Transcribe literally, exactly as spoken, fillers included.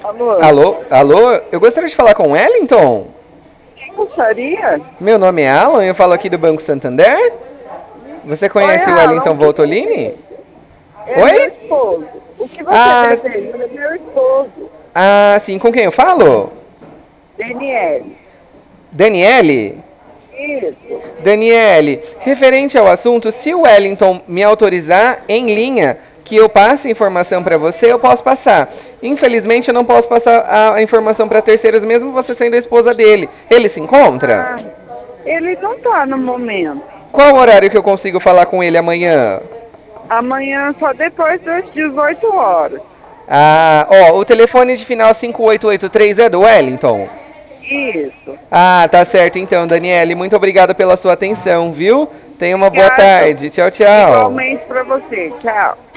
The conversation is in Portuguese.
Alô? Alô? Alô? Eu gostaria de falar com o Wellington. Quem gostaria? Meu nome é Alan, eu falo aqui do Banco Santander. Você Oi, conhece o Alan, Wellington o que Voltolini? deseja? É meu Oi? esposo. O que você Ah, deseja? É meu esposo, ah, sim, com quem eu falo? Daniele. Daniele? Isso. Daniele, referente ao assunto, se o Wellington me autorizar em linha que eu passe informação para você, eu posso passar. Infelizmente, eu não posso passar a informação para terceiros, mesmo você sendo a esposa dele. Ele se encontra? Ah, ele não tá no momento. Qual o horário que eu consigo falar com ele amanhã? Amanhã só depois das dezoito horas. Ah, ó, o telefone de final cinco oito oito três é do Wellington? Isso. Ah, tá certo então, Daniele. Muito obrigado pela sua atenção, viu? Tenha uma boa Obrigado. tarde. Tchau, tchau. Igualmente para você. Tchau.